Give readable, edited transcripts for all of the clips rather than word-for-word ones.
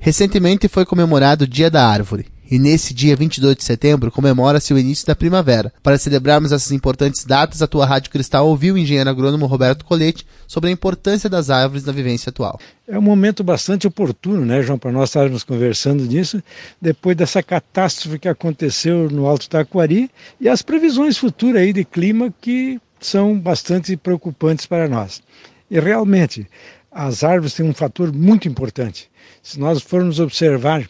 Recentemente foi comemorado o Dia da Árvore, e nesse dia 22 de setembro comemora-se o início da primavera. Para celebrarmos essas importantes datas, a tua Rádio Cristal ouviu o engenheiro agrônomo Roberto Colete sobre a importância das árvores na vivência atual. É um momento bastante oportuno, né, João, para nós estarmos conversando nisso, depois dessa catástrofe que aconteceu no Alto Taquari e as previsões futuras aí de clima que são bastante preocupantes para nós. E realmente, as árvores têm um fator muito importante. Se nós formos observar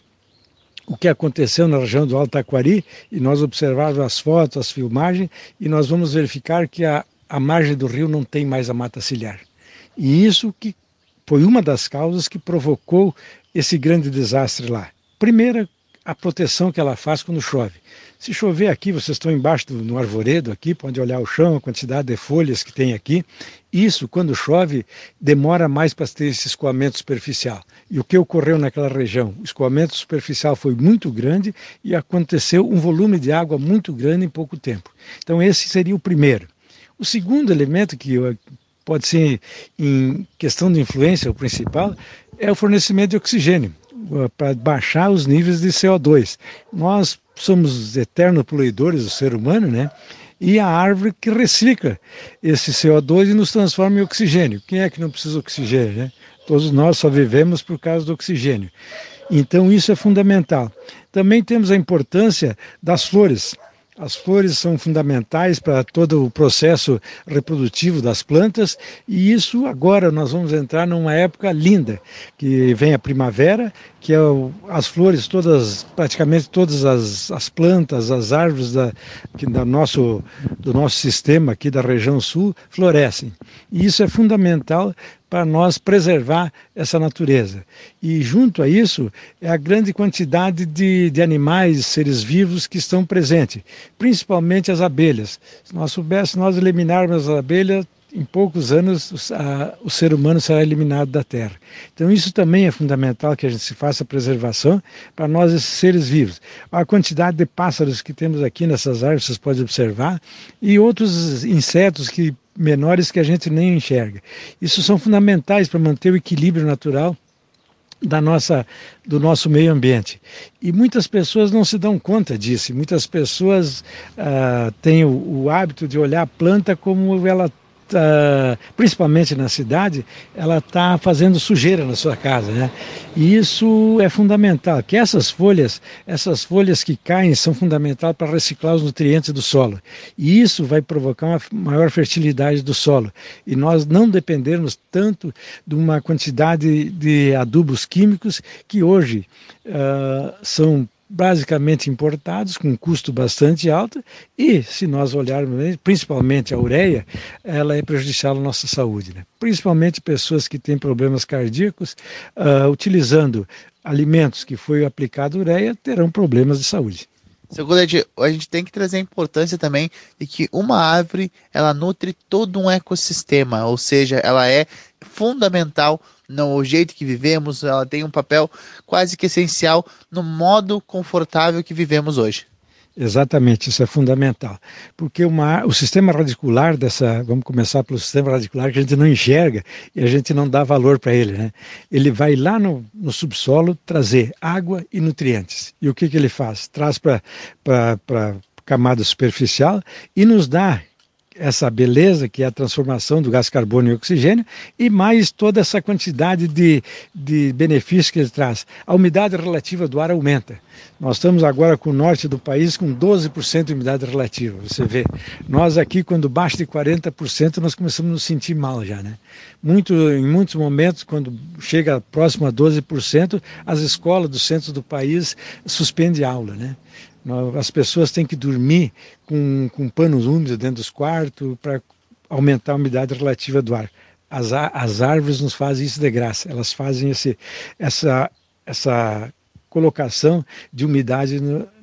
o que aconteceu na região do Alto Taquari, e nós observarmos as fotos, as filmagens, e nós vamos verificar que a margem do rio não tem mais a mata ciliar. E isso que foi uma das causas que provocou esse grande desastre lá. Primeiro, a proteção que ela faz quando chove. Se chover aqui, vocês estão embaixo no arvoredo aqui, pode olhar o chão, a quantidade de folhas que tem aqui. Isso, quando chove, demora mais para ter esse escoamento superficial. E o que ocorreu naquela região? O escoamento superficial foi muito grande e aconteceu um volume de água muito grande em pouco tempo. Então esse seria o primeiro. O segundo elemento, que pode ser em questão de influência, o principal, é o fornecimento de oxigênio, para baixar os níveis de CO2. Nós somos eternos poluidores, o ser humano, né? E a árvore que recicla esse CO2 e nos transforma em oxigênio. Quem é que não precisa de oxigênio, né? Todos nós só vivemos por causa do oxigênio. Então isso é fundamental. Também temos a importância das flores. As flores são fundamentais para todo o processo reprodutivo das plantas e isso agora nós vamos entrar numa época linda, que vem a primavera, que é as flores todas, praticamente todas as plantas, as árvores do nosso sistema aqui da região sul florescem. E isso é fundamental para nós preservar essa natureza. E junto a isso é a grande quantidade de animais, seres vivos que estão presentes, principalmente as abelhas. Se nós soubéssemos, nós eliminarmos as abelhas, em poucos anos o ser humano será eliminado da Terra. Então isso também é fundamental que a gente se faça a preservação para nós, esses seres vivos. A quantidade de pássaros que temos aqui nessas árvores, vocês podem observar, e outros insetos menores que a gente nem enxerga. Isso são fundamentais para manter o equilíbrio natural do nosso meio ambiente. E muitas pessoas não se dão conta disso. Muitas pessoas têm o hábito de olhar a planta como ela principalmente na cidade, ela está fazendo sujeira na sua casa, né? E isso é fundamental, que essas folhas que caem são fundamentais para reciclar os nutrientes do solo. E isso vai provocar uma maior fertilidade do solo. E nós não dependermos tanto de uma quantidade de adubos químicos que hoje são basicamente importados, com um custo bastante alto, e se nós olharmos principalmente a ureia, ela é prejudicial à nossa saúde, né? Principalmente pessoas que têm problemas cardíacos, utilizando alimentos que foi aplicado ureia, terão problemas de saúde. Seu Colete, a gente tem que trazer a importância também de que uma árvore, ela nutre todo um ecossistema, ou seja, ela é fundamental no jeito que vivemos, ela tem um papel quase que essencial no modo confortável que vivemos hoje. Exatamente, isso é fundamental, porque o sistema radicular vamos começar pelo sistema radicular que a gente não enxerga e a gente não dá valor para ele, né? Ele vai lá no subsolo trazer água e nutrientes. E o que ele faz? Traz para a camada superficial e nos dá essa beleza que é a transformação do gás carbônico em oxigênio e mais toda essa quantidade de benefícios que ele traz. A umidade relativa do ar aumenta. Nós estamos agora com o norte do país com 12% de umidade relativa, você vê. Nós aqui, quando baixa de 40%, nós começamos a nos sentir mal já, né? Em muitos momentos, quando chega próximo a 12%, as escolas do centro do país suspendem a aula, né? As pessoas têm que dormir com panos úmidos dentro dos quartos para aumentar a umidade relativa do ar. As árvores nos fazem isso de graça, elas fazem essa colocação de umidade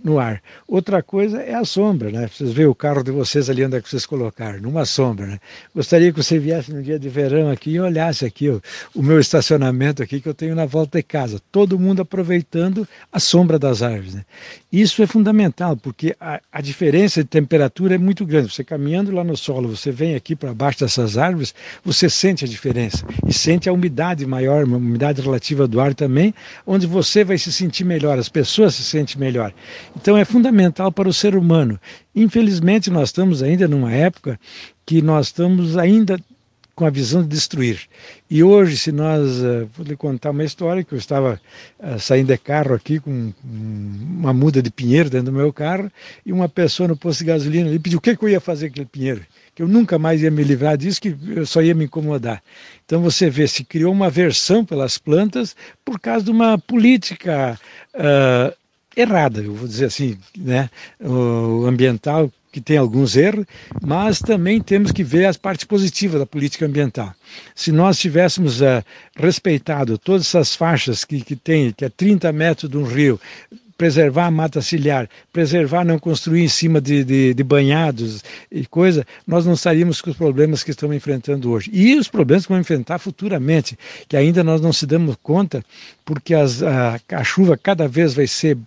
no ar. Outra coisa é a sombra, né? Vocês veem o carro de vocês ali onde é que vocês colocaram, numa sombra, né? Gostaria que você viesse no dia de verão aqui e olhasse aqui o meu estacionamento aqui que eu tenho na volta de casa. Todo mundo aproveitando a sombra das árvores, né? Isso é fundamental, porque a diferença de temperatura é muito grande. Você caminhando lá no solo, você vem aqui para baixo dessas árvores, você sente a diferença e sente a umidade maior, a umidade relativa do ar também, onde você vai se sentir melhor, as pessoas se sentem melhor. Então é fundamental para o ser humano. Infelizmente nós estamos ainda numa época que nós estamos ainda com a visão de destruir. E hoje, se nós, vou lhe contar uma história, que eu estava saindo de carro aqui com uma muda de pinheiro dentro do meu carro, e uma pessoa no posto de gasolina ali pediu o que eu ia fazer com aquele pinheiro, que eu nunca mais ia me livrar disso, que eu só ia me incomodar. Então você vê, se criou uma aversão pelas plantas por causa de uma política errada, eu vou dizer assim, né, o ambiental, que tem alguns erros, mas também temos que ver as partes positivas da política ambiental. Se nós tivéssemos respeitado todas essas faixas que tem, que é 30 metros de um rio, preservar a mata ciliar, preservar, não construir em cima de banhados e coisa, nós não estaríamos com os problemas que estamos enfrentando hoje. E os problemas que vamos enfrentar futuramente, que ainda nós não se damos conta, porque a chuva cada vez vai ser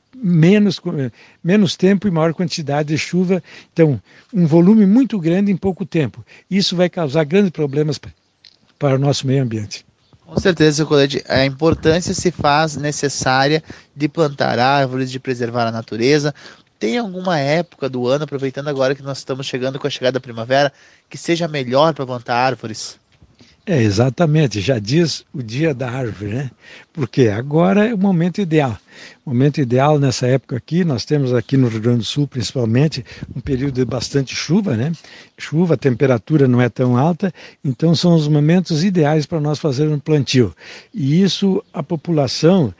menos tempo e maior quantidade de chuva, então um volume muito grande em pouco tempo. Isso vai causar grandes problemas para o nosso meio ambiente. Com certeza, Colete, a importância se faz necessária de plantar árvores, de preservar a natureza. Tem alguma época do ano, aproveitando agora que nós estamos chegando com a chegada da primavera, que seja melhor para plantar árvores? Exatamente, já diz o dia da árvore, né? Porque agora é o momento ideal. O momento ideal nessa época aqui, nós temos aqui no Rio Grande do Sul, principalmente, um período de bastante chuva, né? Chuva, a temperatura não é tão alta, então são os momentos ideais para nós fazermos um plantio. E isso a população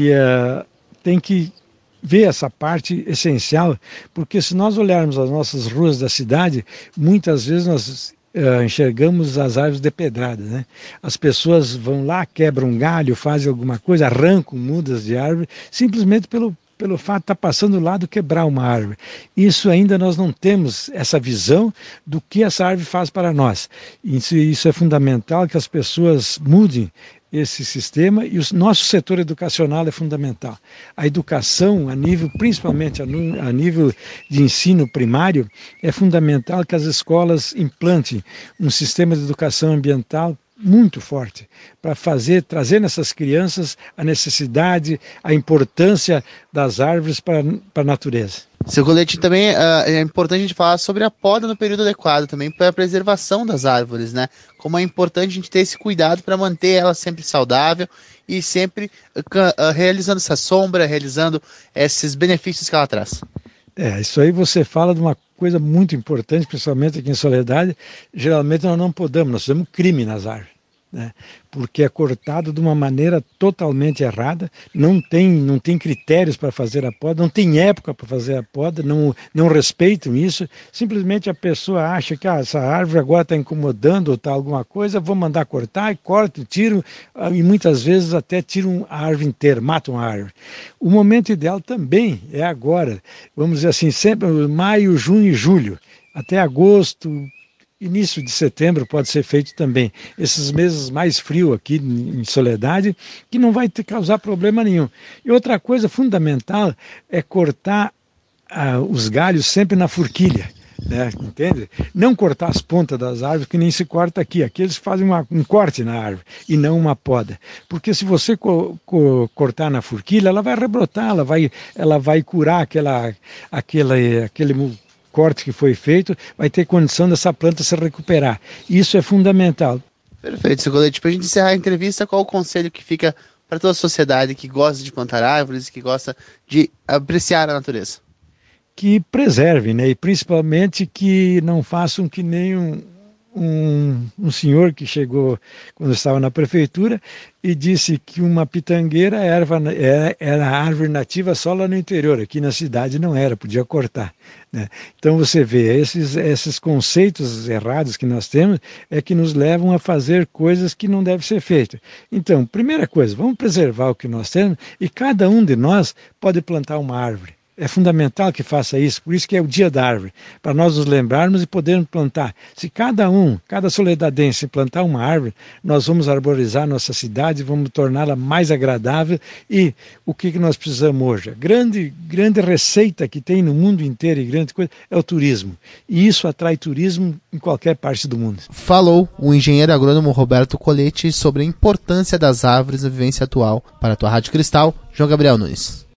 tem que ver essa parte essencial, porque se nós olharmos as nossas ruas da cidade, muitas vezes nós enxergamos as árvores depedradas, né? As pessoas vão lá, quebram um galho, fazem alguma coisa, arrancam mudas de árvore, simplesmente pelo fato de estar passando do lado, quebrar uma árvore. Isso ainda nós não temos essa visão do que essa árvore faz para nós. Isso é fundamental que as pessoas mudem esse sistema, e o nosso setor educacional é fundamental. A educação, principalmente a nível de ensino primário, é fundamental que as escolas implantem um sistema de educação ambiental muito forte, para trazer nessas crianças a necessidade, a importância das árvores para a natureza. Seu Colete, também é importante a gente falar sobre a poda no período adequado, também para a preservação das árvores, né? Como é importante a gente ter esse cuidado para manter ela sempre saudável e sempre realizando essa sombra, realizando esses benefícios que ela traz. Isso aí você fala de uma coisa muito importante, principalmente aqui em Soledade. Geralmente nós fazemos crime nas árvores, né? Porque é cortado de uma maneira totalmente errada, não tem critérios para fazer a poda, não tem época para fazer a poda, não respeitam isso, simplesmente a pessoa acha que essa árvore agora está incomodando ou está alguma coisa, vou mandar cortar, e cortam, tiram, e muitas vezes até tiram a árvore inteira, matam a árvore. O momento ideal também é agora, vamos dizer assim, sempre maio, junho e julho, até agosto, início de setembro pode ser feito também. Esses meses mais frios aqui em Soledade, que não vai causar problema nenhum. E outra coisa fundamental é cortar os galhos sempre na forquilha, né? Entende? Não cortar as pontas das árvores, que nem se corta aqui. Aqui eles fazem um corte na árvore e não uma poda. Porque se você cortar na forquilha, ela vai rebrotar, ela vai curar aquele corte que foi feito, vai ter condição dessa planta se recuperar. Isso é fundamental. Perfeito, seu Colete. Para a gente encerrar a entrevista, qual o conselho que fica para toda a sociedade que gosta de plantar árvores, que gosta de apreciar a natureza? Que preserve, né? E principalmente que não façam que nem um senhor que chegou quando estava na prefeitura e disse que uma pitangueira era árvore nativa só lá no interior, aqui na cidade não era, podia cortar, né? Então você vê, esses conceitos errados que nós temos é que nos levam a fazer coisas que não devem ser feitas. Então, primeira coisa, vamos preservar o que nós temos e cada um de nós pode plantar uma árvore. é fundamental que faça isso, por isso que é o Dia da Árvore, para nós nos lembrarmos e podermos plantar. Se cada soledadense plantar uma árvore, nós vamos arborizar nossa cidade, vamos torná-la mais agradável. E o que nós precisamos hoje? A grande receita que tem no mundo inteiro e grande coisa é o turismo. E isso atrai turismo em qualquer parte do mundo. Falou o engenheiro agrônomo Roberto Colete sobre a importância das árvores na vivência atual. Para a tua Rádio Cristal, João Gabriel Nunes.